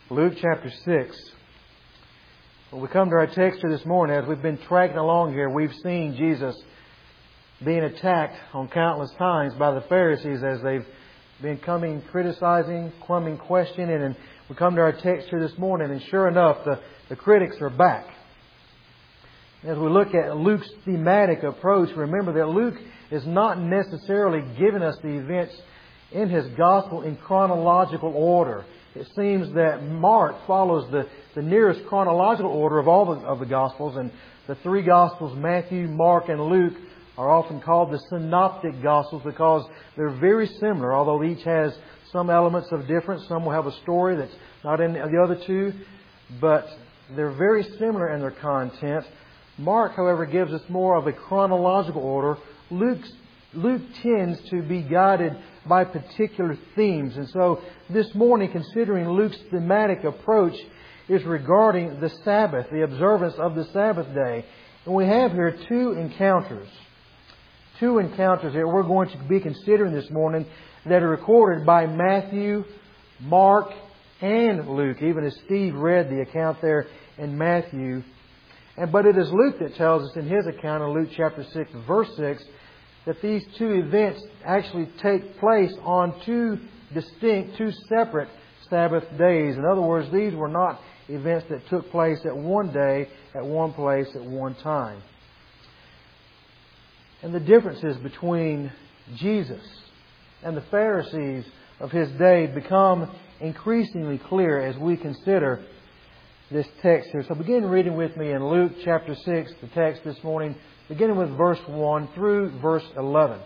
Luke chapter 6. When we come to our text here this morning, as we've been tracking along here, we've seen Jesus being attacked on countless times by the Pharisees as they've been criticizing, questioning, and we come to our text here this morning, and sure enough, the critics are back. As we look at Luke's thematic approach, remember that Luke is not necessarily giving us the events in his Gospel in chronological order. It seems that Mark follows the nearest chronological order of all of the Gospels, and the three Gospels, Matthew, Mark, and Luke, are often called the Synoptic Gospels because they're very similar, although each has some elements of difference. Some will have a story that's not in the other two, but they're very similar in their content. Mark, however, gives us more of a chronological order. Luke tends to be guided by particular themes. And so this morning, considering Luke's thematic approach, is regarding the Sabbath, the observance of the Sabbath day. And we have here two encounters here we're going to be considering this morning that are recorded by Matthew, Mark, and Luke, even as Steve read the account there in Matthew. But it is Luke that tells us in his account in Luke chapter 6, verse 6, that these two events actually take place on two separate Sabbath days. In other words, these were not events that took place at one day, at one place, at one time. And the differences between Jesus and the Pharisees of his day become increasingly clear as we consider this text here. So begin reading with me in Luke chapter 6, the text this morning, beginning with verse 1 through verse 11.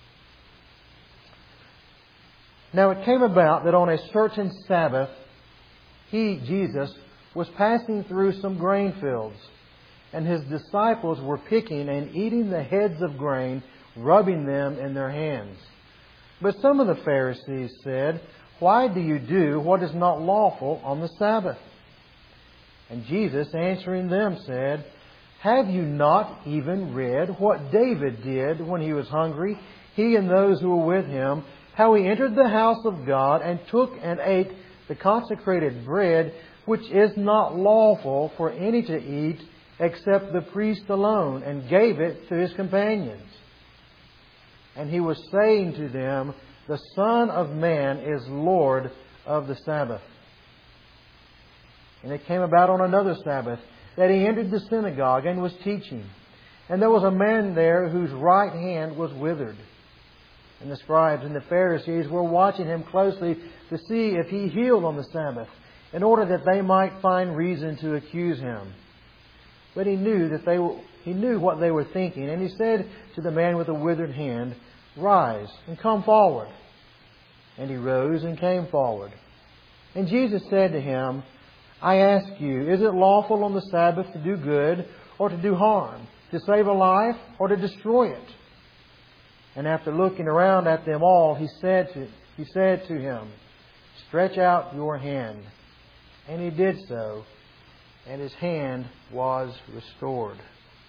Now it came about that on a certain Sabbath, he, Jesus, was passing through some grain fields, and his disciples were picking and eating the heads of grain, rubbing them in their hands. But some of the Pharisees said, "Why do you do what is not lawful on the Sabbath?" And Jesus, answering them, said, "Have you not even read what David did when he was hungry, he and those who were with him, how he entered the house of God and took and ate the consecrated bread, which is not lawful for any to eat except the priest alone, and gave it to his companions? And he was saying to them, the Son of Man is Lord of the Sabbath. And it came about on another Sabbath that he entered the synagogue and was teaching. And there was a man there whose right hand was withered. And the scribes and the Pharisees were watching him closely to see if he healed on the Sabbath, in order that they might find reason to accuse him. But he knew what they were thinking, and he said to the man with the withered hand, "Rise and come forward." And he rose and came forward. And Jesus said to him, "I ask you, is it lawful on the Sabbath to do good or to do harm, to save a life or to destroy it?" And after looking around at them all, he said to him, "Stretch out your hand." And he did so, and his hand was restored.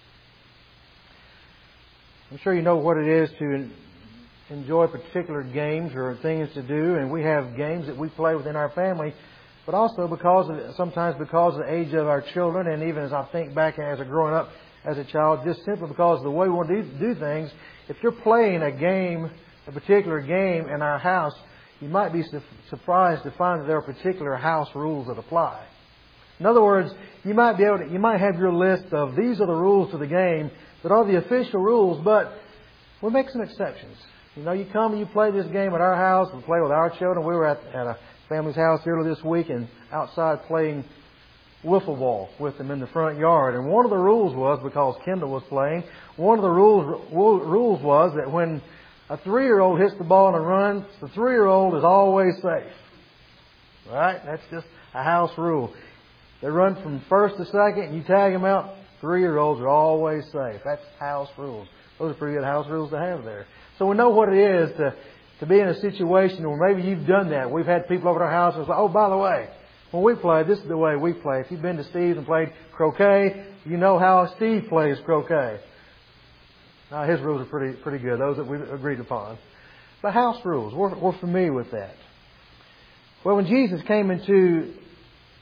I'm sure you know what it is to enjoy particular games or things to do, and we have games that we play within our family, but also sometimes because of the age of our children, and even as I think back as growing up as a child, just simply because of the way we want to do things. If you're playing a particular game in our house, you might be surprised to find that there are particular house rules that apply. In other words, you might have your list of these are the rules to the game that are the official rules, but we'll make some exceptions. You come and you play this game at our house. We play with our children. We were at a family's house earlier this week and outside playing wiffle ball with them in the front yard. And one of the rules was, because Kendall was playing, one of the rules was that when a 3-year-old hits the ball and runs, the 3-year-old is always safe. Right? That's just a house rule. They run from first to second and you tag them out, 3-year-olds are always safe. That's house rules. Those are pretty good house rules to have there. So we know what it is to be in a situation where maybe you've done that. We've had people over at our house and say, "Oh, by the way, when we play, this is the way we play." If you've been to Steve's and played croquet, you know how Steve plays croquet. Now, his rules are pretty good, those that we've agreed upon. But house rules, we're familiar with that. Well, when Jesus came into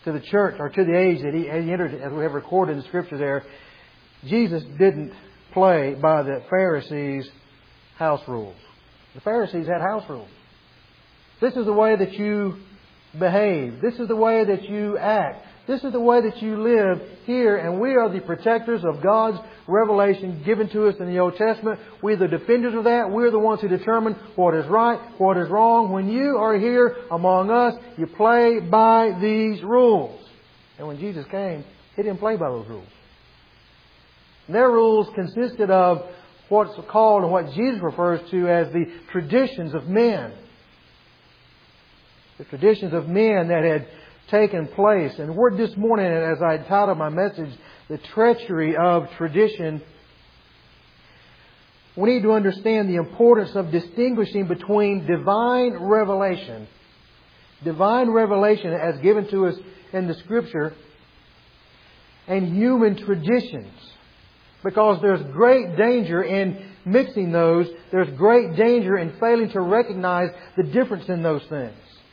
to the church, or to the age that He entered, as we have recorded in the Scripture there, Jesus didn't play by the Pharisees' house rules. The Pharisees had house rules. This is the way that you behave. This is the way that you act. This is the way that you live here, and we are the protectors of God's revelation given to us in the Old Testament. We're the defenders of that. We're the ones who determine what is right, what is wrong. When you are here among us, you play by these rules. And when Jesus came, He didn't play by those rules. Their rules consisted of what's called and what Jesus refers to as the traditions of men. The traditions of men that had taken place. And the word this morning, as I titled my message, the treachery of tradition, we need to understand the importance of distinguishing between divine revelation as given to us in the Scripture, and human traditions. Because there's great danger in mixing those. There's great danger in failing to recognize the difference in those things.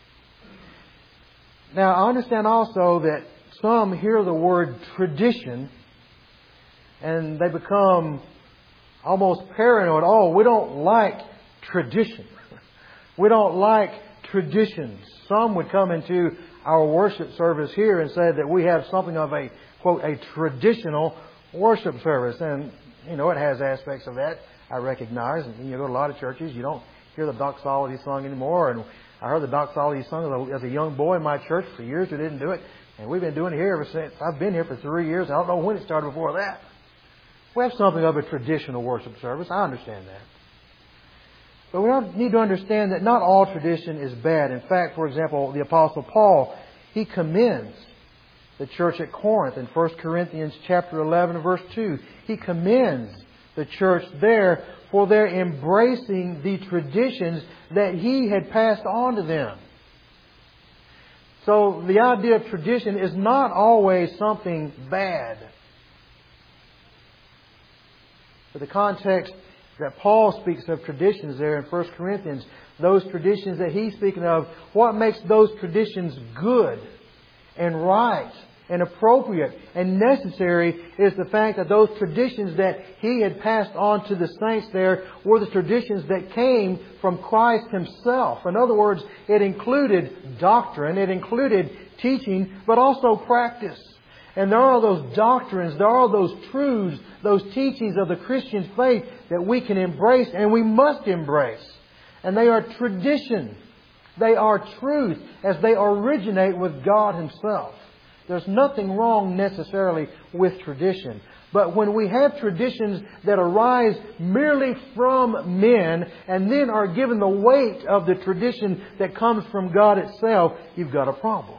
Now, I understand also that some hear the word tradition and they become almost paranoid. Oh, we don't like tradition. We don't like traditions. Some would come into our worship service here and say that we have something of a, quote, a traditional worship service. And, you know, it has aspects of that, I recognize. And you go to a lot of churches, you don't hear the doxology sung anymore. And I heard the doxology sung as a young boy in my church. For years we didn't do it. And we've been doing it here ever since. I've been here for 3 years. I don't know when it started before that. We have something of a traditional worship service. I understand that. But we need to understand that not all tradition is bad. In fact, for example, the Apostle Paul, he commends the church at Corinth in 1 Corinthians chapter 11, verse 2. He commends the church there for their embracing the traditions that he had passed on to them. So the idea of tradition is not always something bad. But the context that Paul speaks of traditions there in 1 Corinthians, those traditions that he's speaking of, what makes those traditions good and right and appropriate and necessary is the fact that those traditions that he had passed on to the saints there were the traditions that came from Christ Himself. In other words, it included doctrine, it included teaching, but also practice. And there are those doctrines, there are those truths, those teachings of the Christian faith that we can embrace and we must embrace. And they are tradition. They are truth as they originate with God Himself. There's nothing wrong necessarily with tradition. But when we have traditions that arise merely from men and then are given the weight of the tradition that comes from God itself, you've got a problem.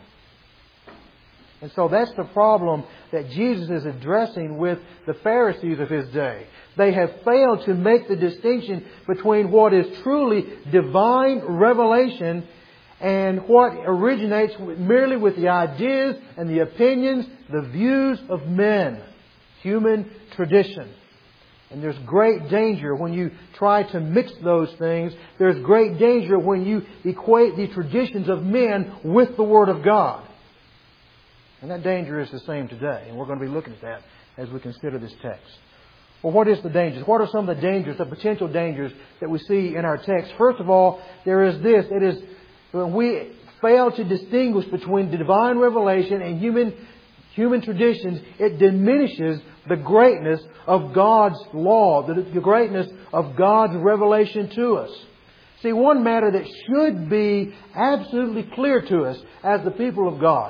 And so that's the problem that Jesus is addressing with the Pharisees of His day. They have failed to make the distinction between what is truly divine revelation and what originates merely with the ideas and the opinions, the views of men. Human tradition. And there's great danger when you try to mix those things. There's great danger when you equate the traditions of men with the Word of God. And that danger is the same today. And we're going to be looking at that as we consider this text. Well, what is the dangers? What are some of the dangers, the potential dangers that we see in our text? First of all, there is this. It is when we fail to distinguish between divine revelation and human traditions, it diminishes the greatness of God's law, the greatness of God's revelation to us. See, one matter that should be absolutely clear to us as the people of God.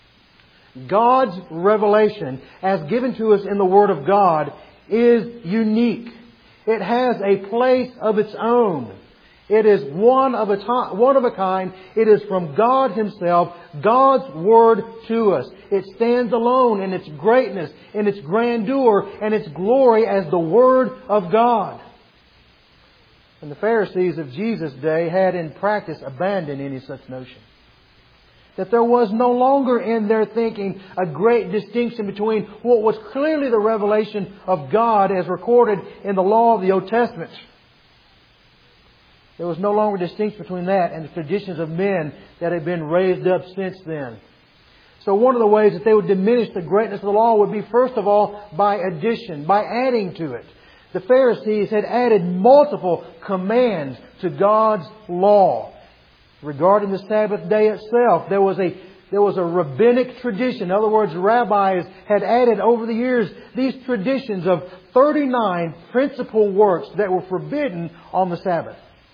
God's revelation, as given to us in the Word of God, is unique. It has a place of its own. It is one of a kind. It is from God Himself, God's Word to us. It stands alone in its greatness, in its grandeur, and its glory as the Word of God. And the Pharisees of Jesus' day had in practice abandoned any such notion. That there was no longer in their thinking a great distinction between what was clearly the revelation of God as recorded in the law of the Old Testament. There was no longer distinction between that and the traditions of men that had been raised up since then. So one of the ways that they would diminish the greatness of the law would be, first of all, by addition, by adding to it. The Pharisees had added multiple commands to God's law. Regarding the Sabbath day itself, there was a rabbinic tradition. In other words, rabbis had added over the years these traditions of 39 principal works that were forbidden on the Sabbath.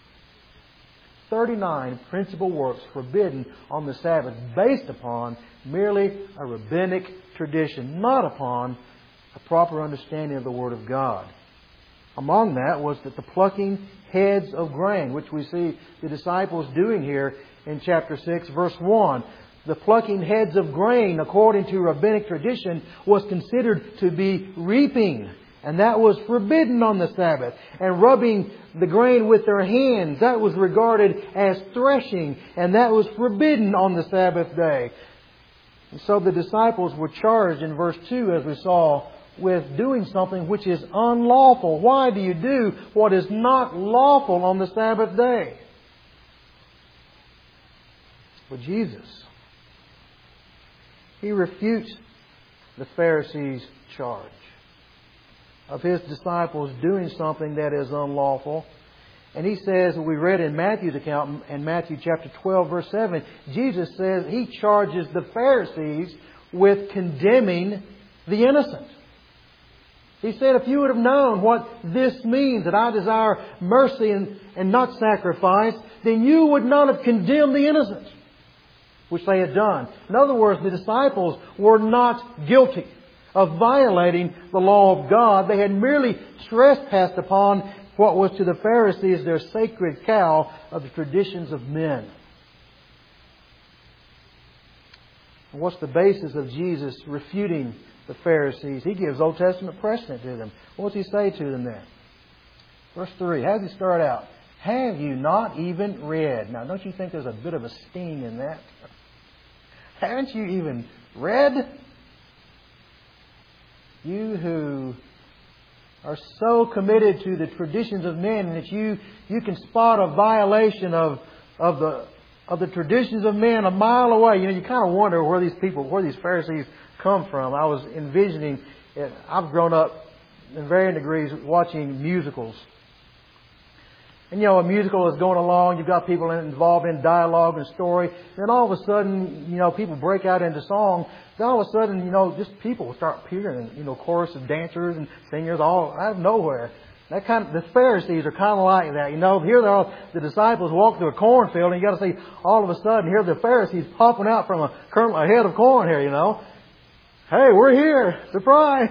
39 principal works forbidden on the Sabbath based upon merely a rabbinic tradition, not upon a proper understanding of the Word of God. Among that was that the plucking heads of grain, which we see the disciples doing here in chapter 6, verse 1. The plucking heads of grain, according to rabbinic tradition, was considered to be reaping. And that was forbidden on the Sabbath. And rubbing the grain with their hands, that was regarded as threshing. And that was forbidden on the Sabbath day. And so the disciples were charged in verse 2, as we saw, with doing something which is unlawful. Why do you do what is not lawful on the Sabbath day? But Jesus, He refutes the Pharisees' charge of His disciples doing something that is unlawful. And He says, we read in Matthew's account, in Matthew chapter 12, verse 7, Jesus says He charges the Pharisees with condemning the innocent. He said, if you would have known what this means, that I desire mercy and not sacrifice, then you would not have condemned the innocent, which they had done. In other words, the disciples were not guilty of violating the law of God. They had merely trespassed upon what was to the Pharisees their sacred cow of the traditions of men. And what's the basis of Jesus refuting the Pharisees? He gives Old Testament precedent to them. What does He say to them there? Verse 3. How does He start out? Have you not even read? Now, don't you think there's a bit of a sting in that? Haven't you even read? You who are so committed to the traditions of men that you can spot a violation of the traditions of men a mile away. You kind of wonder where these Pharisees come from. I was envisioning, I've grown up in varying degrees watching musicals. And a musical is going along, you've got people involved in dialogue and story, then all of a sudden, people break out into song. Then all of a sudden, just people start appearing, chorus of dancers and singers all out of nowhere. The Pharisees are kind of like that. Here they are, the disciples walk through a cornfield, and you got to see all of a sudden here the Pharisees popping out from a head of corn here. Hey, we're here! Surprise!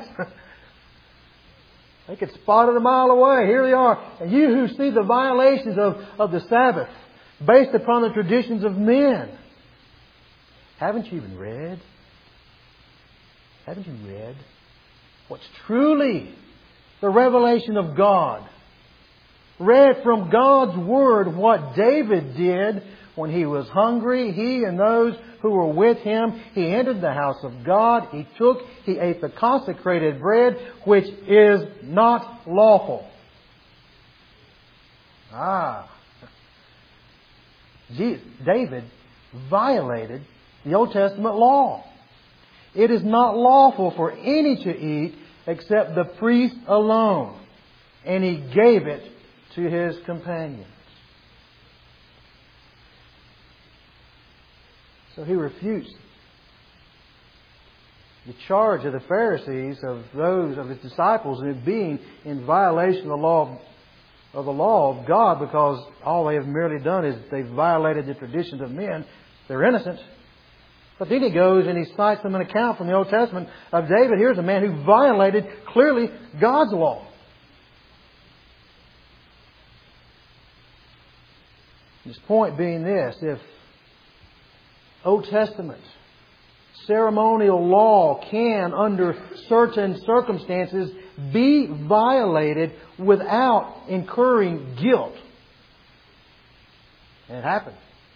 They could spot it a mile away. Here they are. And you who see the violations of the Sabbath based upon the traditions of men, haven't you even read? Haven't you read what's truly the revelation of God? Read from God's Word what David did when he was hungry, he and those who were with him. He entered the house of God. He ate the consecrated bread, which is not lawful. David violated the Old Testament law. It is not lawful for any to eat except the priest alone. And he gave it to his companions. So he refutes the charge of the Pharisees, of his disciples, in being in violation of the law of God, because all they have merely done is they've violated the traditions of men. They're innocent. But then he goes and he cites them an account from the Old Testament of David. Here's a man who violated clearly God's law. His point being this: if Old Testament ceremonial law can, under certain circumstances, be violated without incurring guilt, and it happened.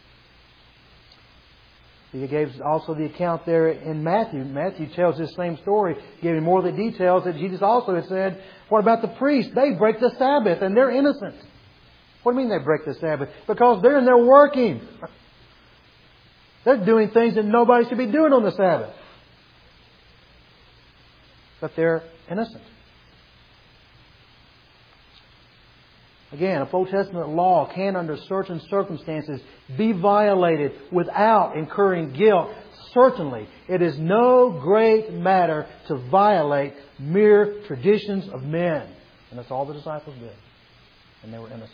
He gave also the account there in Matthew. Matthew tells this same story, giving more of the details that Jesus also had said. What about the priests? They break the Sabbath and they're innocent. What do you mean they break the Sabbath? Because they're in there working. They're doing things that nobody should be doing on the Sabbath. But they're innocent. Again, a Old Testament law can, under certain circumstances, be violated without incurring guilt. Certainly, it is no great matter to violate mere traditions of men. And that's all the disciples did. And they were innocent.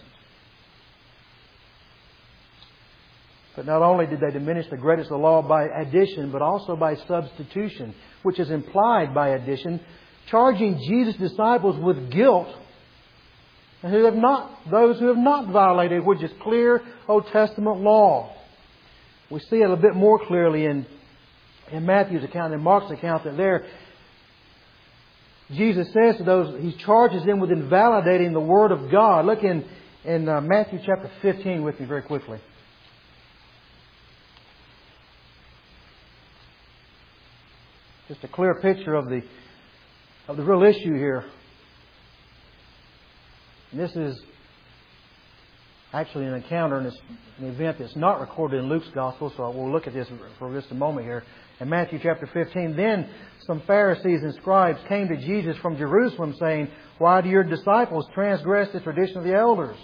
But not only did they diminish the greatness of the law by addition, but also by substitution, which is implied by addition, charging Jesus' disciples with guilt, and those who have not violated, which is clear Old Testament law. We see it a bit more clearly in Matthew's account and Mark's account that there Jesus says to those, He charges them with invalidating the Word of God. Look in Matthew chapter 15 with me very quickly. Just a clear picture of the real issue here. And this is actually an encounter and an event that's not recorded in Luke's Gospel, so we'll look at this for just a moment here. In Matthew chapter 15, then some Pharisees and scribes came to Jesus from Jerusalem saying, "Why do your disciples transgress the tradition of the elders?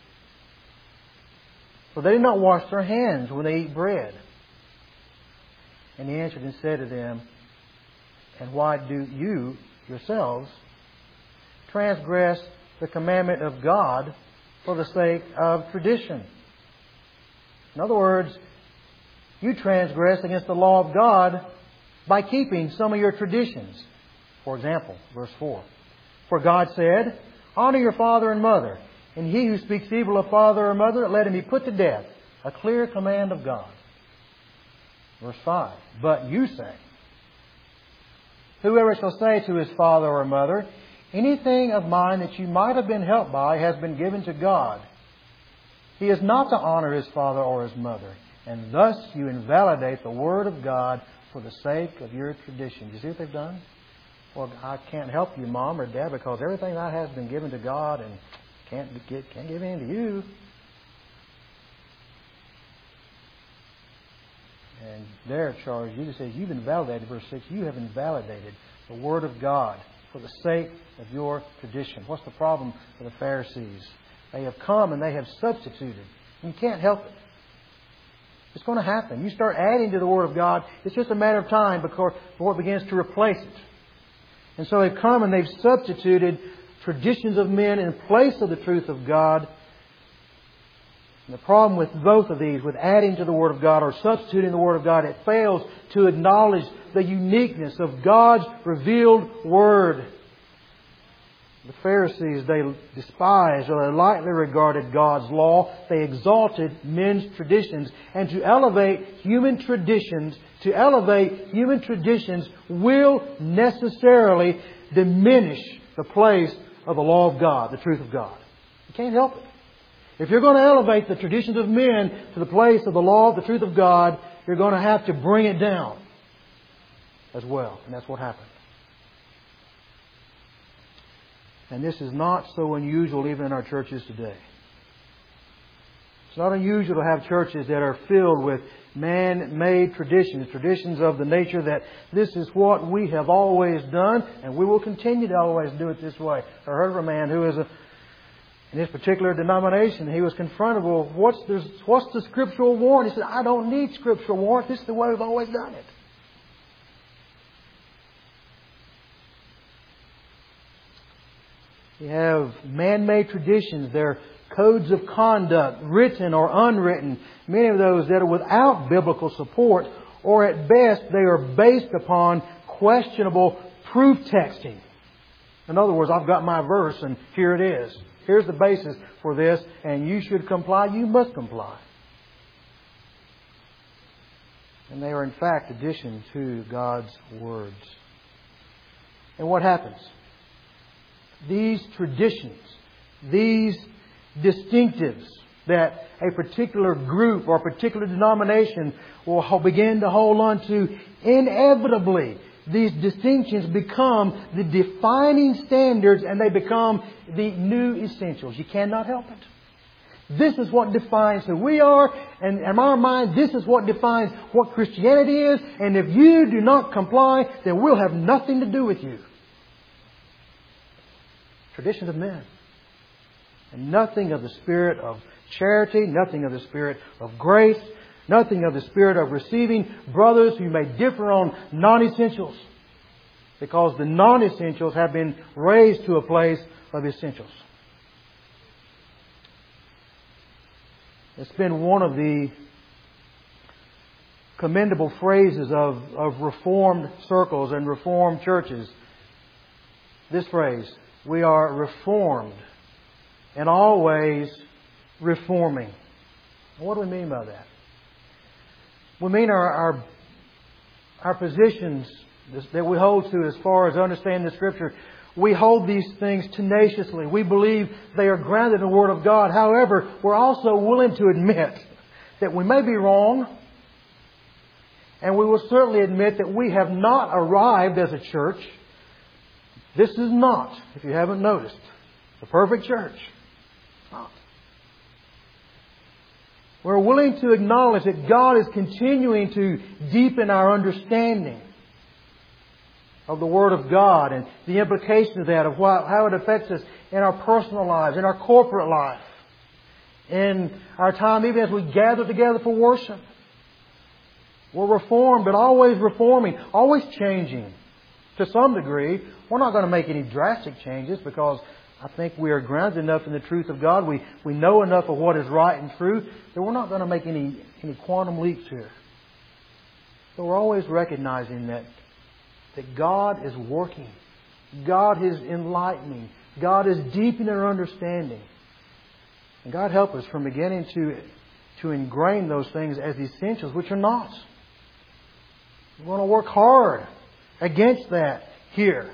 For they do not wash their hands when they eat bread." And He answered and said to them, "And why do you yourselves transgress the commandment of God for the sake of tradition?" In other words, you transgress against the law of God by keeping some of your traditions. For example, verse 4. For God said, "Honor your father and mother, and he who speaks evil of father or mother, let him be put to death." A clear command of God. Verse 5. But you say, "Whoever shall say to his father or mother, 'Anything of mine that you might have been helped by has been given to God,' he is not to honor his father or his mother. And thus you invalidate the Word of God for the sake of your tradition." You see what they've done? Well, I can't help you, Mom or Dad, because everything I have has been given to God and can't give anything to you. And their charge, Jesus says, you've invalidated, verse 6, you have invalidated the Word of God for the sake of your tradition. What's the problem with the Pharisees? They have come and they have substituted. You can't help it. It's going to happen. You start adding to the Word of God, it's just a matter of time before it begins to replace it. And so they've come and they've substituted traditions of men in place of the truth of God. And the problem with both of these, with adding to the Word of God or substituting the Word of God, it fails to acknowledge the uniqueness of God's revealed Word. The Pharisees, they despised or they lightly regarded God's law. They exalted men's traditions. And to elevate human traditions will necessarily diminish the place of the law of God, the truth of God. You can't help it. If you're going to elevate the traditions of men to the place of the law of the truth of God, you're going to have to bring it down as well. And that's what happened. And this is not so unusual even in our churches today. It's not unusual to have churches that are filled with man-made traditions of the nature that this is what we have always done and we will continue to always do it this way. I heard of a man who is in his particular denomination, he was confronted, well, what's the scriptural warrant? He said, I don't need scriptural warrant. This is the way we've always done it. You have man-made traditions. They're codes of conduct, written or unwritten. Many of those that are without biblical support, or at best they are based upon questionable proof texting. In other words, I've got my verse and here it is. Here's the basis for this, and you should comply. You must comply. And they are in fact addition to God's words. And what happens? These traditions, these distinctives that a particular group or a particular denomination will begin to hold on to, inevitably these distinctions become the defining standards and they become the new essentials. You cannot help it. This is what defines who we are, and in our mind, this is what defines what Christianity is, and if you do not comply, then we'll have nothing to do with you. Traditions of men. And nothing of the spirit of charity, nothing of the spirit of grace, nothing of the spirit of receiving brothers who may differ on non-essentials. Because the non-essentials have been raised to a place of essentials. It's been one of the commendable phrases of Reformed circles and Reformed churches. This phrase, we are reformed and always reforming. What do we mean by that? We mean our positions that we hold to as far as understanding the Scripture. We hold these things tenaciously. We believe they are grounded in the Word of God. However, we're also willing to admit that we may be wrong. And we will certainly admit that we have not arrived as a church. This is not, if you haven't noticed, the perfect church. It's not. We're willing to acknowledge that God is continuing to deepen our understanding of the Word of God and the implication of that, of how it affects us in our personal lives, in our corporate life, in our time even as we gather together for worship. We're reformed, but always reforming, always changing to some degree. We're not going to make any drastic changes because I think we are grounded enough in the truth of God. We know enough of what is right and true that we're not going to make any quantum leaps here. So we're always recognizing that God is working. God is enlightening. God is deepening our understanding. And God help us from beginning to ingrain those things as essentials, which are not. We're going to work hard against that here.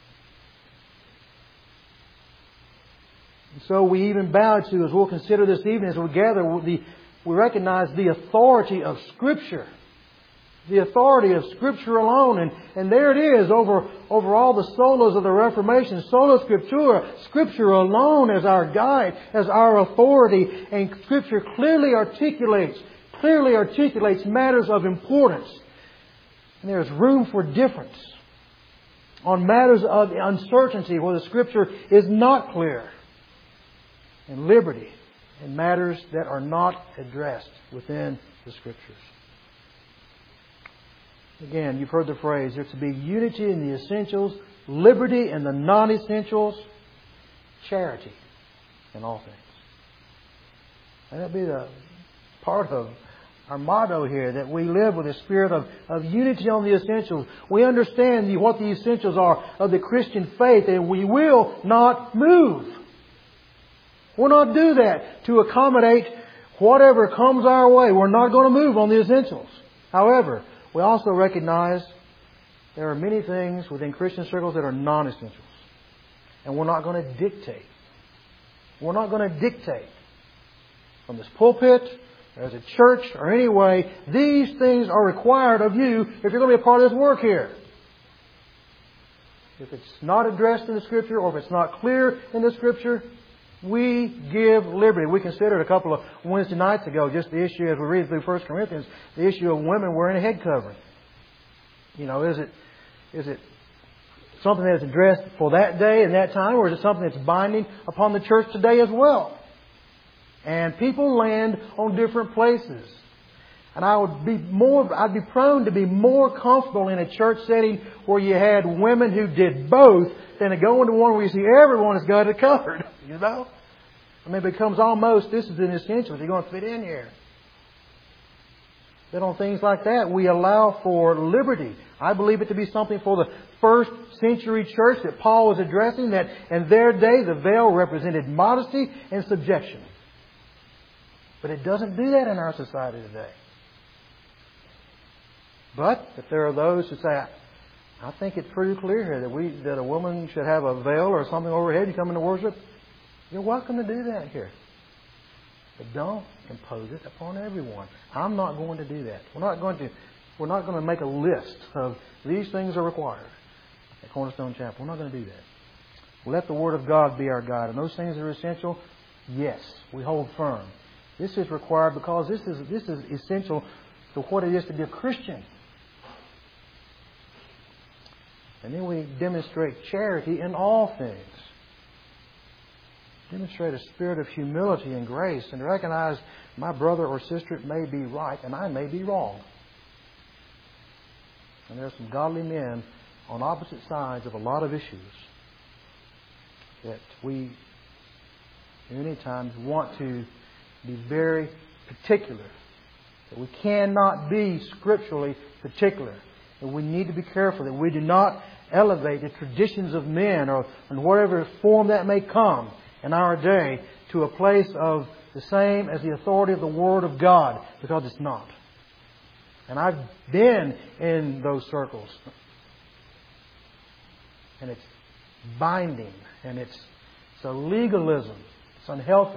And so we even bow to, as we'll consider this evening as we gather, we recognize the authority of Scripture. The authority of Scripture alone. And there it is over all the solas of the Reformation. Sola Scriptura. Scripture alone as our guide, as our authority. And Scripture clearly articulates matters of importance. And there's room for difference on matters of uncertainty where the Scripture is not clear. And liberty in matters that are not addressed within the Scriptures. Again, you've heard the phrase, there's to be unity in the essentials, liberty in the non-essentials, charity in all things. And that'll be the part of our motto here, that we live with a spirit of unity on the essentials. We understand what the essentials are of the Christian faith, and we will not move. We'll not do that to accommodate whatever comes our way. We're not going to move on the essentials. However, we also recognize there are many things within Christian circles that are non-essentials. And we're not going to dictate. We're not going to dictate from this pulpit, or as a church, or any way, these things are required of you if you're going to be a part of this work here. If it's not addressed in the Scripture, or if it's not clear in the Scripture, we give liberty. We considered a couple of Wednesday nights ago just the issue, as we read through 1 Corinthians, the issue of women wearing a head covering. You know, is it something that is addressed for that day and that time, or is it something that's binding upon the church today as well? And people land on different places. And I'd be prone to be more comfortable in a church setting where you had women who did both than to go into one where you see everyone has got it covered. You know? I mean, it becomes almost, this is an essential. You're going to fit in here. Then on things like that, we allow for liberty. I believe it to be something for the first century church that Paul was addressing, that in their day the veil represented modesty and subjection. But it doesn't do that in our society today. But if there are those who say, I think it's pretty clear here that a woman should have a veil or something over her head, you come into worship, you're welcome to do that here. But don't impose it upon everyone. I'm not going to do that. We're not going to make a list of these things are required at Cornerstone Chapel. We're not going to do that. Let the Word of God be our guide. And those things that are essential, Yes, we hold firm. This is required because this is essential to what it is to be a Christian. And then we demonstrate charity in all things. Demonstrate a spirit of humility and grace and recognize my brother or sister may be right and I may be wrong. And there are some godly men on opposite sides of a lot of issues that we many times want to be very particular. That we cannot be scripturally particular. And we need to be careful that we do not elevate the traditions of men or in whatever form that may come in our day to a place of the same as the authority of the Word of God, because it's not. And I've been in those circles. And it's binding. And it's a legalism. It's unhealthy.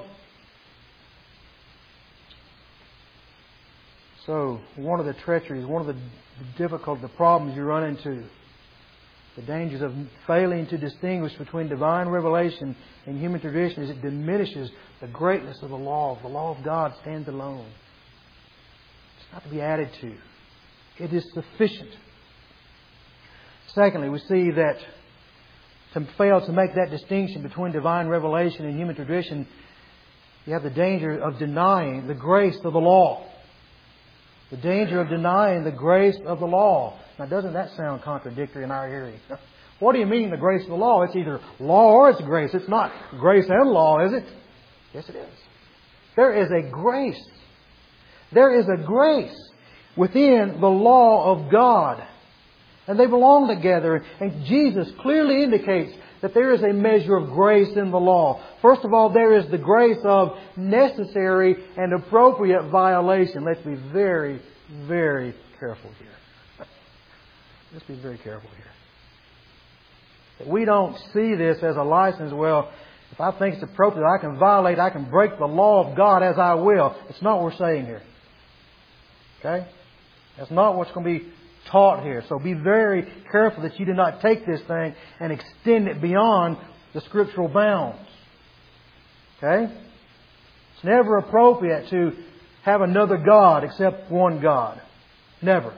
So, one of the treacheries, one of the problems you run into, the dangers of failing to distinguish between divine revelation and human tradition is it diminishes the greatness of the law. The law of God stands alone. It's not to be added to. It is sufficient. Secondly, we see that to fail to make that distinction between divine revelation and human tradition, you have the danger of denying the grace of the law. The danger of denying the grace of the law. Now, doesn't that sound contradictory in our hearing? What do you mean the grace of the law? It's either law or it's grace. It's not grace and law, is it? Yes, it is. There is a grace. There is a grace within the law of God. And they belong together. And Jesus clearly indicates that there is a measure of grace in the law. First of all, there is the grace of necessary and appropriate violation. Let's be very, very careful here. Let's be very careful here. We don't see this as a license. Well, if I think it's appropriate, I can violate, I can break the law of God as I will. It's not what we're saying here. Okay? That's not what's going to be taught here. So be very careful that you do not take this thing and extend it beyond the scriptural bounds. Okay? It's never appropriate to have another God except one God. Never.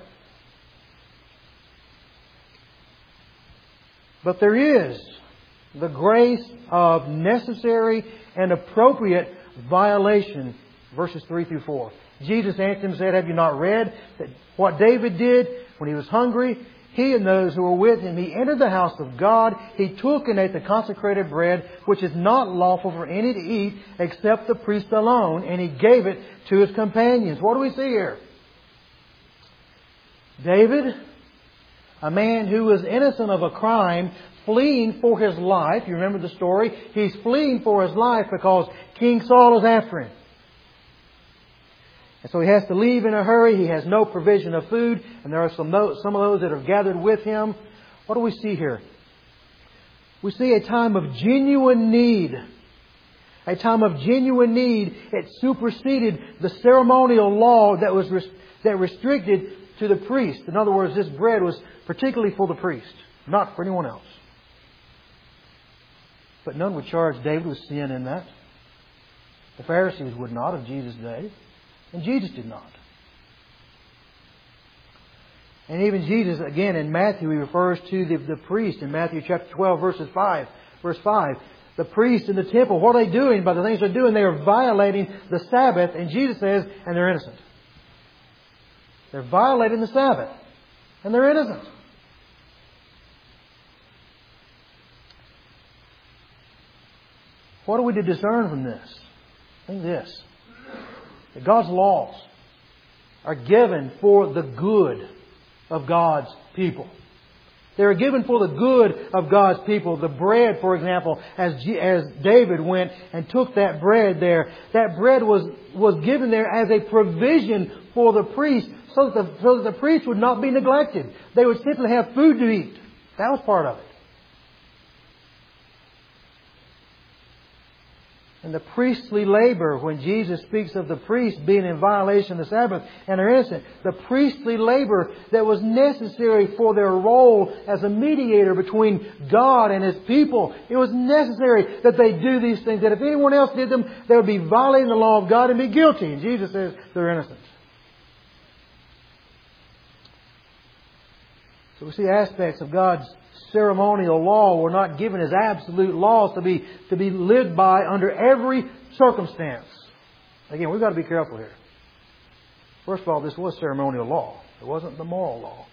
But there is the grace of necessary and appropriate violation. Verses 3 through 4. Jesus answered him and said, have you not read that what David did when he was hungry? He and those who were with him, he entered the house of God. He took and ate the consecrated bread, which is not lawful for any to eat except the priest alone. And he gave it to his companions. What do we see here? David, a man who was innocent of a crime, fleeing for his life. You remember the story? He's fleeing for his life because King Saul is after him. And so he has to leave in a hurry. He has no provision of food. And there are some of those that have gathered with him. What do we see here? We see a time of genuine need. A time of genuine need. It superseded the ceremonial law that restricted to the priest. In other words, this bread was particularly for the priest, not for anyone else. But none would charge David with sin in that. The Pharisees would not of Jesus' day. And Jesus did not. And even Jesus, again in Matthew, he refers to the priest in Matthew chapter 12, verse 5. The priest in the temple, what are they doing by the things they're doing? They are violating the Sabbath. And Jesus says, and they're innocent. They're violating the Sabbath. And they're innocent. What are we to discern from this? Think this. That God's laws are given for the good of God's people. They are given for the good of God's people. The bread, for example, as David went and took that bread there, that bread was given there as a provision for the priest so that the priest would not be neglected. They would simply have food to eat. That was part of it. And the priestly labor, when Jesus speaks of the priest being in violation of the Sabbath and are innocent, the priestly labor that was necessary for their role as a mediator between God and His people. It was necessary that they do these things, that if anyone else did them, they would be violating the law of God and be guilty. And Jesus says they're innocent. So we see aspects of God's ceremonial law were not given as absolute laws to be lived by under every circumstance. Again, we've got to be careful here. First of all, this was ceremonial law. It wasn't the moral law.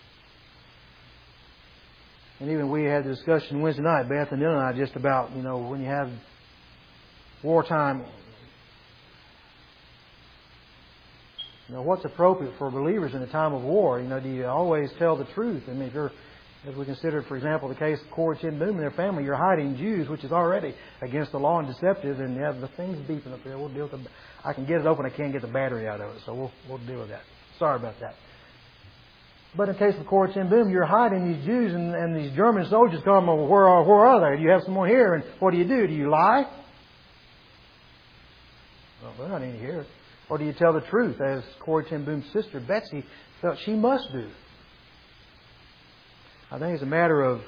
And even we had a discussion Wednesday night, Beth and Neil and I, just about, when you have wartime, what's appropriate for believers in a time of war? Do you always tell the truth? I mean, as we consider, for example, the case of Corrie ten Boom and their family, you're hiding Jews, which is already against the law and deceptive, and you have the things beeping up there. We'll deal with them. I can get it open. I can't get the battery out of it, so we'll deal with that. Sorry about that. But in the case of Corrie ten Boom, you're hiding these Jews, and these German soldiers come. Well, where are they? Do you have someone here? And what do? Do you lie? Well, they're not in here. Or do you tell the truth, as Corrie ten Boom's sister Betsy felt she must do? I think it's a matter of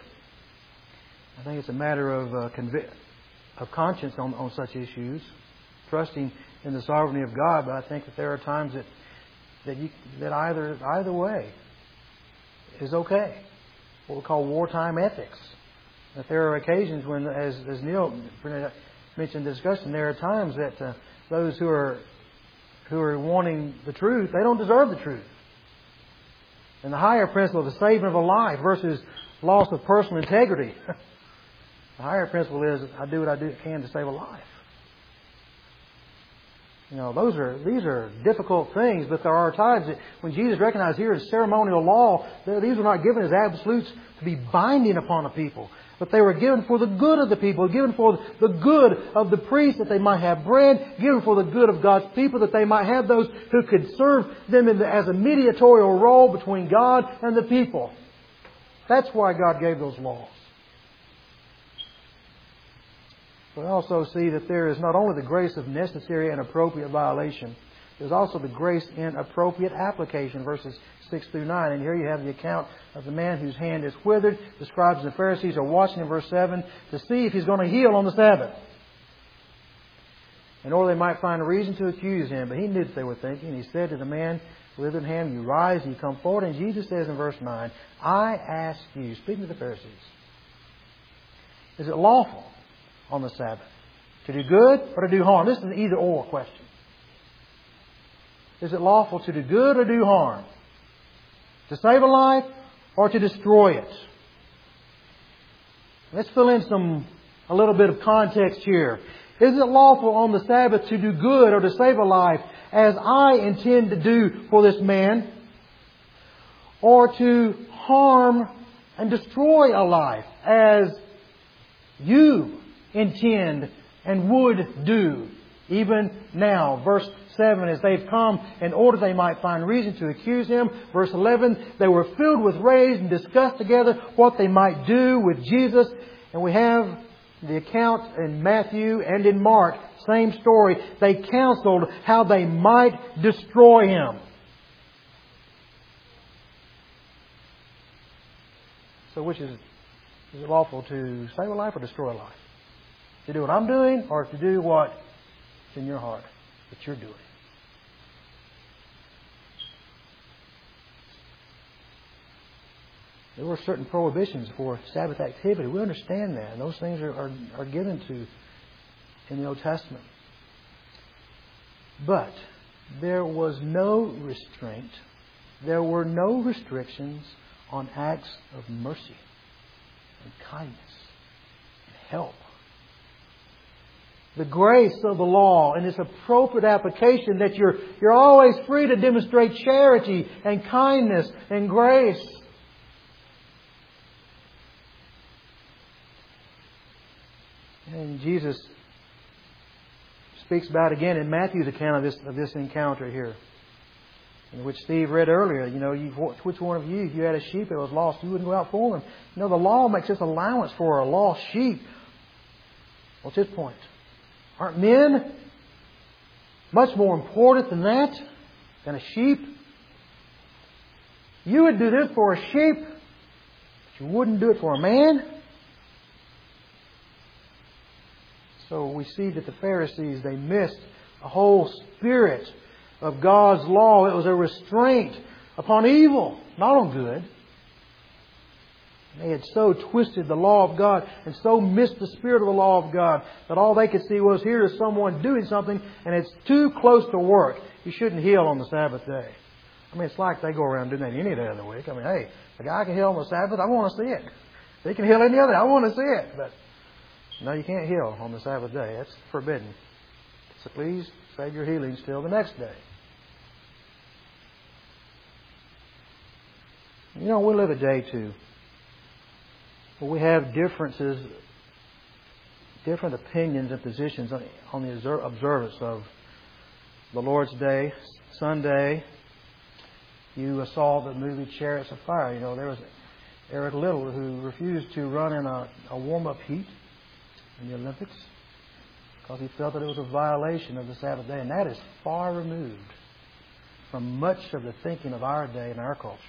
conscience on such issues, trusting in the sovereignty of God. But I think that there are times that either way is okay. What we call wartime ethics. That there are occasions when, as Neil mentioned in the discussion, there are times that those who are wanting the truth, they don't deserve the truth. And the higher principle of the saving of a life versus loss of personal integrity. The higher principle is I do what I can to save a life. These are difficult things, but there are times that when Jesus recognized here as ceremonial law, these were not given as absolutes to be binding upon a people. But they were given for the good of the people, given for the good of the priests that they might have bread, given for the good of God's people that they might have those who could serve them as a mediatorial role between God and the people. That's why God gave those laws. We also see that there is not only the grace of necessary and appropriate violation, there's also the grace in appropriate application, verses 6 through 9. And here you have the account of the man whose hand is withered. The scribes and the Pharisees are watching in verse 7 to see if he's going to heal on the Sabbath, in order they might find a reason to accuse him. But he knew what they were thinking. He said to the man with withered hand, "You rise and you come forward." And Jesus says in verse 9, "I ask you," speaking to the Pharisees, "is it lawful on the Sabbath to do good or to do harm?" This is an either-or question. Is it lawful to do good or do harm? To save a life or to destroy it? Let's fill in a little bit of context here. Is it lawful on the Sabbath to do good or to save a life, as I intend to do for this man, or to harm and destroy a life, as you intend and would do even now? Verse 7, as they've come in order they might find reason to accuse him. Verse 11, they were filled with rage and discussed together what they might do with Jesus. And we have the account in Matthew and in Mark, same story. They counseled how they might destroy him. So which is it lawful to save a life or destroy a life? To do what I'm doing, or to do what's in your heart that you're doing? There were certain prohibitions for Sabbath activity. We understand that. And those things are given to in the Old Testament. But there was no restraint. There were no restrictions on acts of mercy and kindness and help. The grace of the law and its appropriate application, that you're always free to demonstrate charity and kindness and grace. And Jesus speaks about again in Matthew's account of this encounter here, in which Steve read earlier. Which one of you, if you had a sheep that was lost, you wouldn't go out for them? The law makes this allowance for a lost sheep. What's his point? Aren't men much more important than that? Than a sheep? You would do this for a sheep, but you wouldn't do it for a man? So we see that the Pharisees, they missed the whole spirit of God's law. It was a restraint upon evil, not on good. They had so twisted the law of God and so missed the spirit of the law of God that all they could see was, here is someone doing something and it's too close to work. You shouldn't heal on the Sabbath day. I mean, it's like they go around doing that any day of the week. I mean, hey, a guy can heal on the Sabbath, I want to see it. If he can heal any other, I want to see it. But no, you can't heal on the Sabbath day. That's forbidden. So please save your healings till the next day. You know, we live a day too where we have differences, different opinions and positions on the observance of the Lord's Day, Sunday. You saw the movie Chariots of Fire. You know, there was Eric Little who refused to run in a warm-up heat in the Olympics because he felt that it was a violation of the Sabbath day. And that is far removed from much of the thinking of our day and our culture.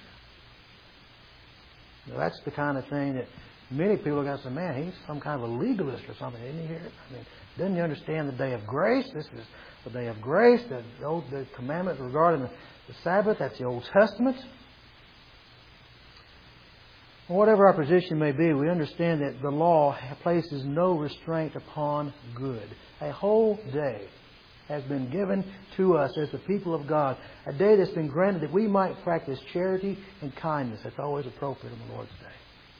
Now, that's the kind of thing that many people look at and say, man, he's some kind of a legalist or something, isn't he here? I mean, doesn't he understand the day of grace? This is the day of grace. The commandment regarding the Sabbath, that's the Old Testament. Whatever our position may be, we understand that the law places no restraint upon good. A whole day has been given to us as the people of God. A day that's been granted that we might practice charity and kindness. That's always appropriate on the Lord's Day.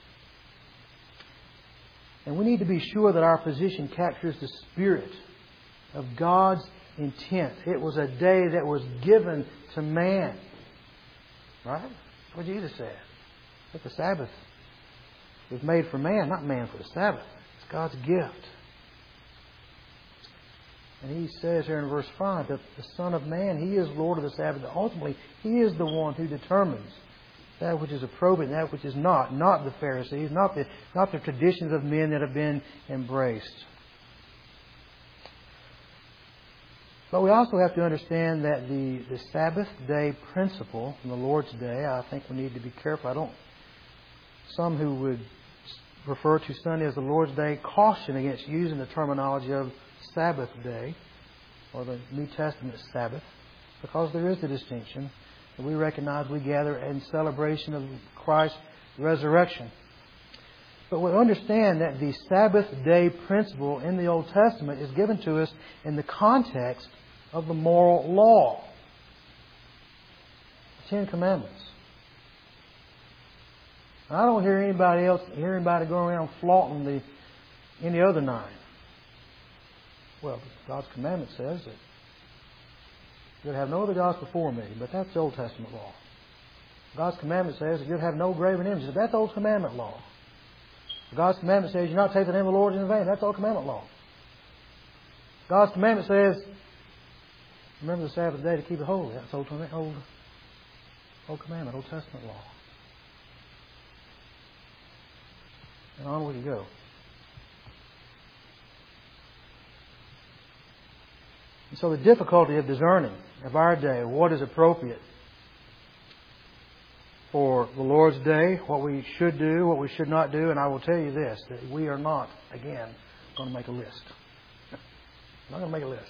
And we need to be sure that our position captures the spirit of God's intent. It was a day that was given to man. Right? That's what Jesus said. That the Sabbath was made for man, not man for the Sabbath. It's God's gift. And He says here in verse 5 that the Son of Man, He is Lord of the Sabbath. Ultimately, He is the one who determines that which is appropriate and that which is not. Not the Pharisees, not the traditions of men that have been embraced. But we also have to understand that the Sabbath day principle from the Lord's Day, I think we need to be careful. Some who would refer to Sunday as the Lord's Day caution against using the terminology of Sabbath day or the New Testament Sabbath, because there is a distinction that we recognize we gather in celebration of Christ's resurrection. But we understand that the Sabbath day principle in the Old Testament is given to us in the context of the moral law. The Ten Commandments. I don't hear anybody going around flaunting any other 9. Well, God's commandment says that you'll have no other gods before me, but that's the Old Testament law. God's commandment says that you'll have no graven images. That's Old Commandment law. God's commandment says you're not taking the name of the Lord in vain. That's Old Commandment law. God's commandment says remember the Sabbath day to keep it holy. That's Old Commandment, Old Testament law. And on we go. And so the difficulty of discerning of our day, what is appropriate for the Lord's Day, what we should do, what we should not do, and I will tell you this, that we are not, again, going to make a list. I'm not going to make a list.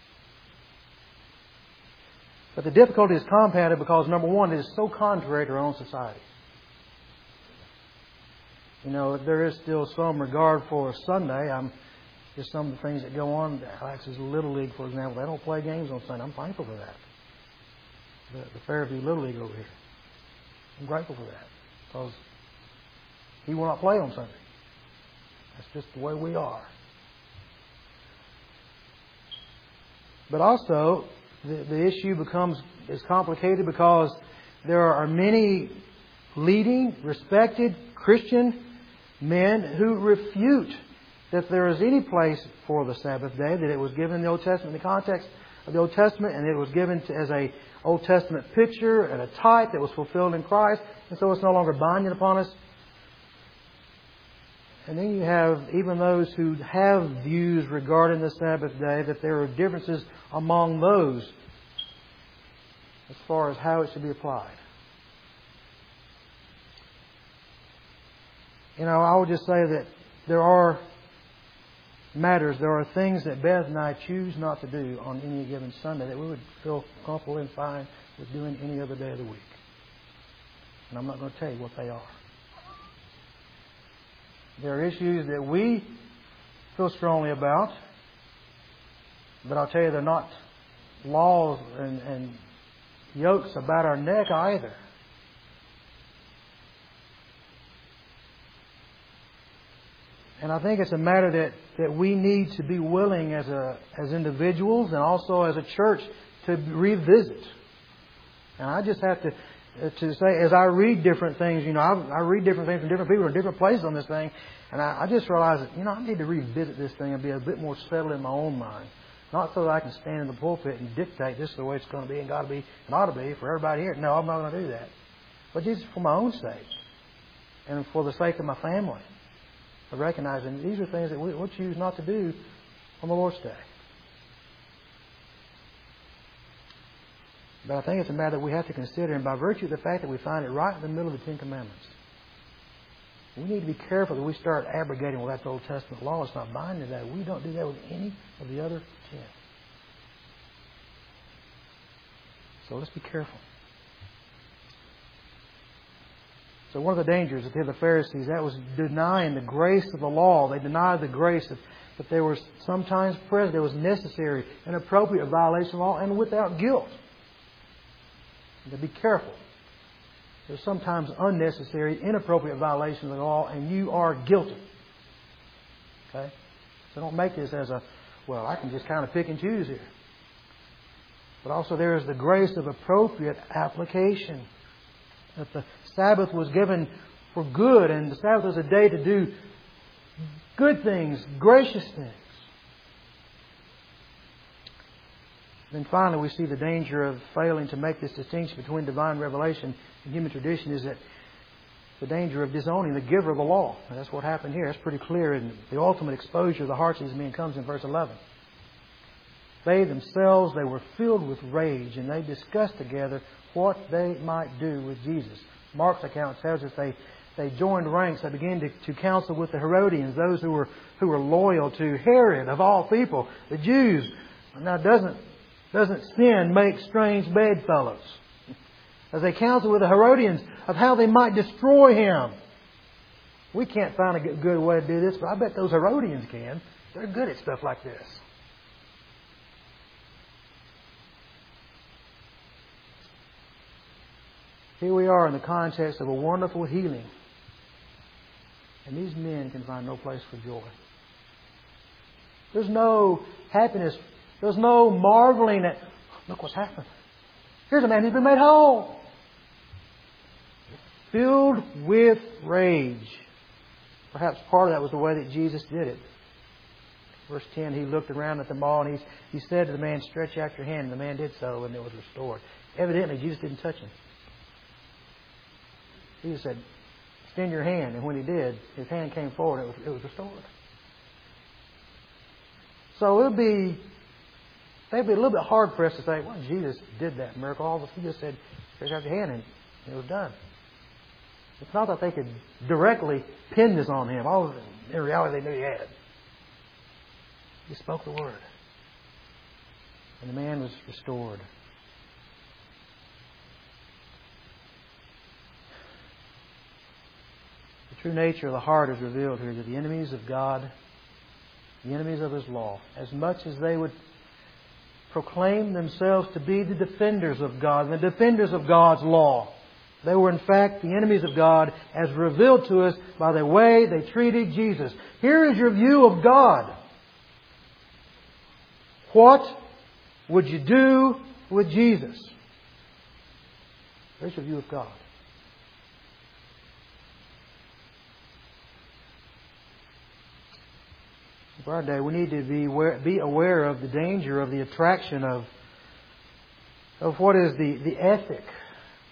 But the difficulty is compounded because, number one, it is so contrary to our own society. You know, there is still some regard for Sunday. Just some of the things that go on. Alex's Little League, for example, they don't play games on Sunday. I'm thankful for that. The Fairview Little League over here. I'm grateful for that. Because he will not play on Sunday. That's just the way we are. But also, the issue is complicated because there are many leading, respected Christian men who refute that there is any place for the Sabbath day, that it was given in the Old Testament, in the context of the Old Testament, and it was given as a Old Testament picture and a type that was fulfilled in Christ, and so it's no longer binding upon us. And then you have even those who have views regarding the Sabbath day, that there are differences among those as far as how it should be applied. I would just say that there are matters, there are things that Beth and I choose not to do on any given Sunday that we would feel comfortable and fine with doing any other day of the week. And I'm not going to tell you what they are. There are issues that we feel strongly about, but I'll tell you, they're not laws and yokes about our neck either. And I think it's a matter that we need to be willing as individuals and also as a church to revisit. And I just have to say, as I read different things, I read different things from different people in different places on this thing, and I just realize that, I need to revisit this thing and be a bit more settled in my own mind. Not so that I can stand in the pulpit and dictate this is the way it's going to be and got to be and ought to be for everybody here. No, I'm not going to do that. But just for my own sake and for the sake of my family. Of recognizing these are things that we'll choose not to do on the Lord's Day. But I think it's a matter that we have to consider, and by virtue of the fact that we find it right in the middle of the Ten Commandments, we need to be careful that we start abrogating, well, that's Old Testament law, it's not binding to that. We don't do that with any of the other 10. So let's be careful. So one of the dangers of the Pharisees, that was denying the grace of the law. They denied the grace that there was sometimes present, there was necessary and appropriate violation of the law and without guilt. And to be careful. There's sometimes unnecessary, inappropriate violation of the law and you are guilty. Okay? So don't make this as I can just kind of pick and choose here. But also there is the grace of appropriate application. That the Sabbath was given for good, and the Sabbath was a day to do good things, gracious things. Then finally, we see the danger of failing to make this distinction between divine revelation and human tradition is that the danger of disowning the giver of the law. And that's what happened here. It's pretty clear. And the ultimate exposure of the hearts of these men comes in verse 11. They themselves, they were filled with rage, and they discussed together what they might do with Jesus. Mark's account tells us they joined ranks. They began to counsel with the Herodians, those who were loyal to Herod of all people, the Jews. Now, doesn't sin make strange bedfellows? As they counsel with the Herodians of how they might destroy Him. We can't find a good way to do this, but I bet those Herodians can. They're good at stuff like this. Here we are in the context of a wonderful healing. And these men can find no place for joy. There's no happiness. There's no marveling at, look what's happened. Here's a man who's been made whole. Filled with rage. Perhaps part of that was the way that Jesus did it. Verse 10, He looked around at them all and He said to the man, stretch out your hand. And the man did so and it was restored. Evidently, Jesus didn't touch him. Jesus said, extend your hand. And when He did, his hand came forward and it was restored. So they'd be a little bit hard pressed to say, well, Jesus did that miracle. He just said, stretch out your hand and it was done. It's not that they could directly pin this on Him. In reality, they knew He had. He spoke the word. And the man was restored. The true nature of the heart is revealed here, that the enemies of God, the enemies of His law, as much as they would proclaim themselves to be the defenders of God, the defenders of God's law, they were in fact the enemies of God as revealed to us by the way they treated Jesus. Here is your view of God. What would you do with Jesus? There's your view of God. For our day, we need to be aware of the danger of the attraction of what is the ethic,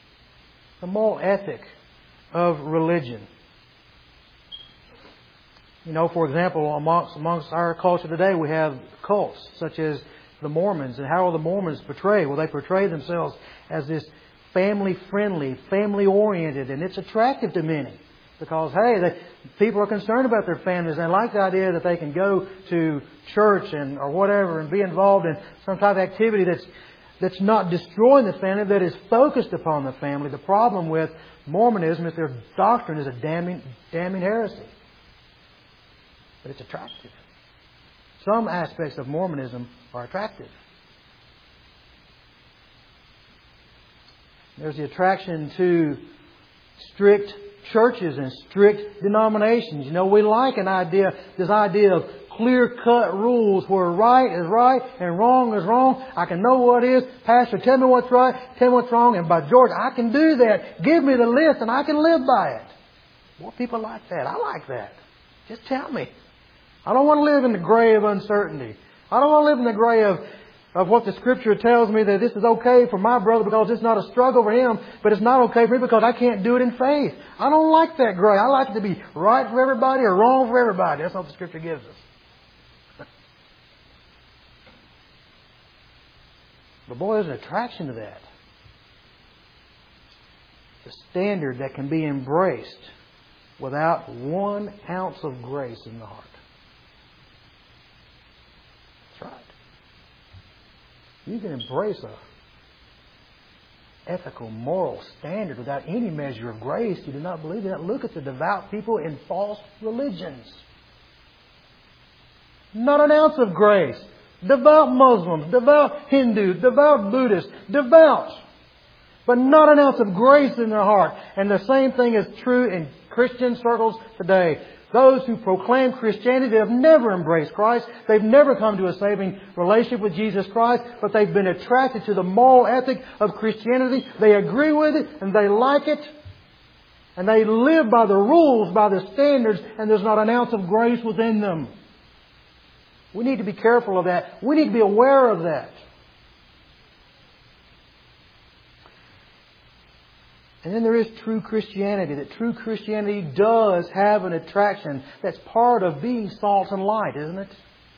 the moral ethic of religion. For example, amongst our culture today, we have cults such as the Mormons. And how are the Mormons portrayed? Well, they portray themselves as this family-friendly, family-oriented, and it's attractive to many. Because, hey, people are concerned about their families and like the idea that they can go to church or whatever and be involved in some type of activity that's not destroying the family, that is focused upon the family. The problem with Mormonism is their doctrine is a damning heresy. But it's attractive. Some aspects of Mormonism are attractive. There's the attraction to strict churches and strict denominations. We like this idea of clear-cut rules where right is right and wrong is wrong. I can know what is. Pastor, tell me what's right, tell me what's wrong, and by George, I can do that. Give me the list and I can live by it. More people like that. I like that. Just tell me. I don't want to live in the gray of uncertainty. I don't want to live in the gray of what the Scripture tells me that this is okay for my brother because it's not a struggle for him, but it's not okay for me because I can't do it in faith. I don't like that gray. I like it to be right for everybody or wrong for everybody. That's what the Scripture gives us. But boy, there's an attraction to that. The standard that can be embraced without 1 ounce of grace in the heart. That's right. You can embrace a ethical, moral standard without any measure of grace. You do not believe that. Look at the devout people in false religions. Not an ounce of grace. Devout Muslims, devout Hindus, devout Buddhists, devout. But not an ounce of grace in their heart. And the same thing is true in Christian circles today. Those who proclaim Christianity, they have never embraced Christ. They've never come to a saving relationship with Jesus Christ, but they've been attracted to the moral ethic of Christianity. They agree with it and they like it. And they live by the rules, by the standards, and there's not an ounce of grace within them. We need to be careful of that. We need to be aware of that. And then there is true Christianity. That true Christianity does have an attraction. That's part of being salt and light, isn't it?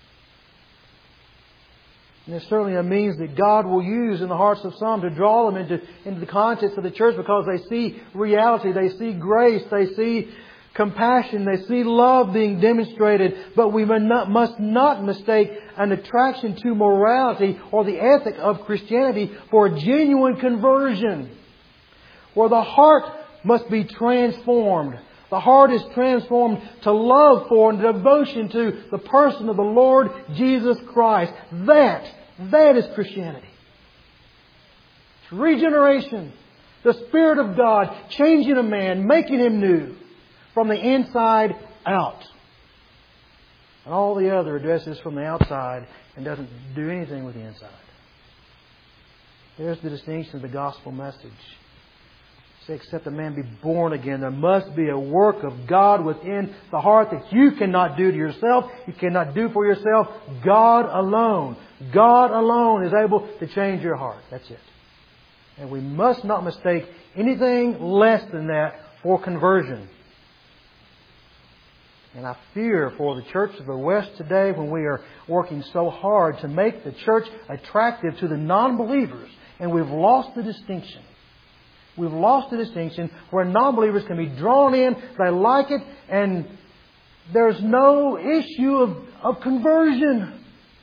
And there's certainly a means that God will use in the hearts of some to draw them into the context of the church because they see reality, they see grace, they see compassion, they see love being demonstrated. But we must not mistake an attraction to morality or the ethic of Christianity for a genuine conversion, where the heart must be transformed. The heart is transformed to love for and devotion to the person of the Lord Jesus Christ. That is Christianity. It's regeneration. The Spirit of God changing a man, making him new from the inside out. And all the other addresses from the outside and doesn't do anything with the inside. There's the distinction of the gospel message. Say, except a man be born again, there must be a work of God within the heart that you cannot do to yourself. You cannot do for yourself. God alone is able to change your heart. That's it. And we must not mistake anything less than that for conversion. And I fear for the church of the West today, when we are working so hard to make the church attractive to the non-believers, and we've lost the distinction. We've lost the distinction where non-believers can be drawn in, they like it, and there's no issue of conversion.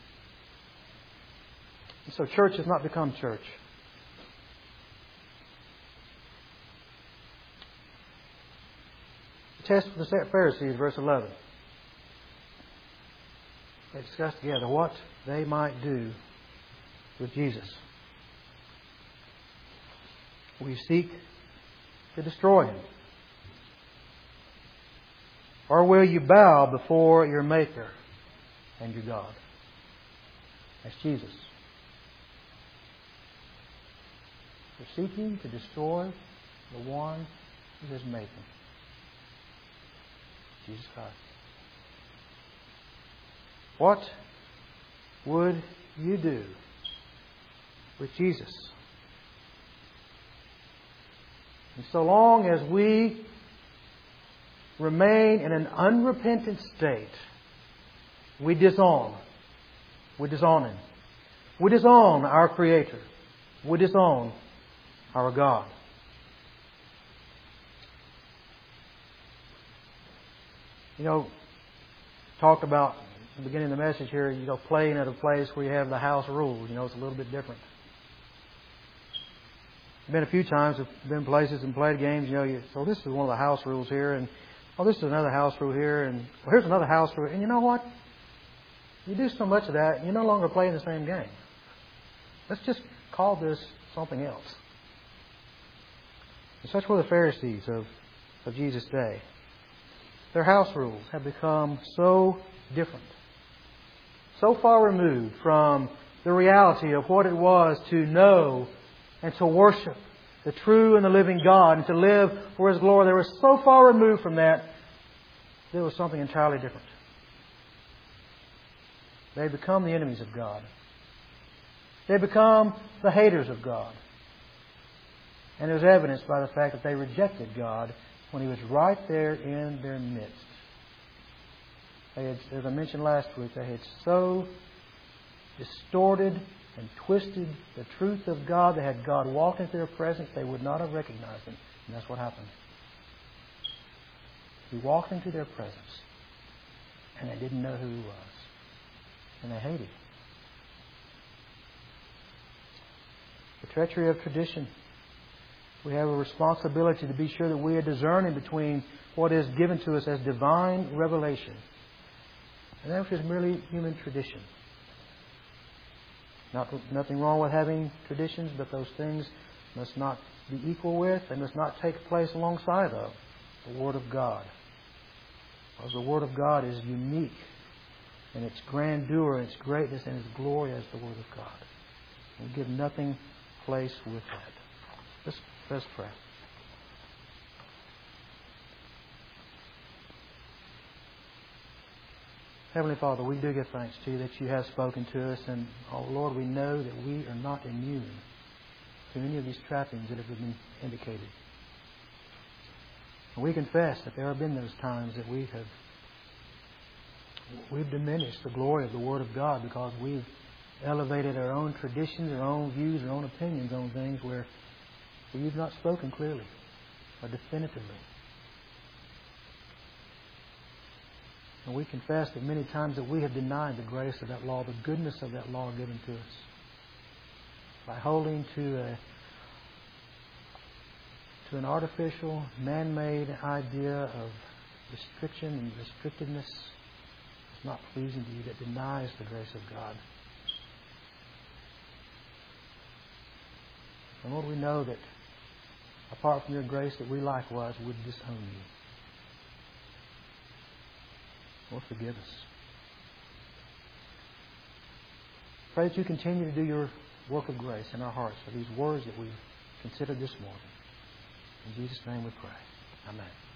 And so church has not become church. The test for the Pharisees, verse 11. They discussed together what they might do with Jesus. We seek to destroy Him. Or will you bow before your Maker and your God? That's Jesus. We're seeking to destroy the one who is making. Jesus Christ. What would you do with Jesus? And so long as we remain in an unrepentant state, we disown. We disown Him. We disown our Creator. We disown our God. Talked about at the beginning of the message here, playing at a place where you have the house rules. It's a little bit different. Been a few times, I've been places and played games. So this is one of the house rules here, and this is another house rule here, and here's another house rule. And you know what? You do so much of that, you're no longer playing the same game. Let's just call this something else. And such were the Pharisees of Jesus' day. Their house rules have become so different, so far removed from the reality of what it was to know and to worship the true and the living God and to live for His glory. They were so far removed from that, there was something entirely different. They become the enemies of God. They become the haters of God. And it was evidenced by the fact that they rejected God when He was right there in their midst. They had, as I mentioned last week, they had so distorted and twisted the truth of God. They had God walk into their presence. They would not have recognized Him. And that's what happened. He walked into their presence, and they didn't know who He was. And they hated Him. The treachery of tradition. We have a responsibility to be sure that we are discerning between what is given to us as divine revelation and that which is merely human tradition. Nothing wrong with having traditions, but those things must not be equal with, they must not take place alongside of the Word of God. Because the Word of God is unique in its grandeur, its greatness, and its glory as the Word of God. We give nothing place with that. Let's pray. Heavenly Father, we do give thanks to You that You have spoken to us. And, oh Lord, we know that we are not immune to any of these trappings that have been indicated. And we confess that there have been those times that we've diminished the glory of the Word of God because we've elevated our own traditions, our own views, our own opinions on things where You've not spoken clearly or definitively. And we confess that many times that we have denied the grace of that law, the goodness of that law given to us, by holding to an artificial, man-made idea of restriction and restrictedness that's not pleasing to You, that denies the grace of God. And Lord, we know that apart from Your grace, that we likewise would disown You. Lord, forgive us. Pray that You continue to do Your work of grace in our hearts for these words that we've considered this morning. In Jesus' name we pray. Amen.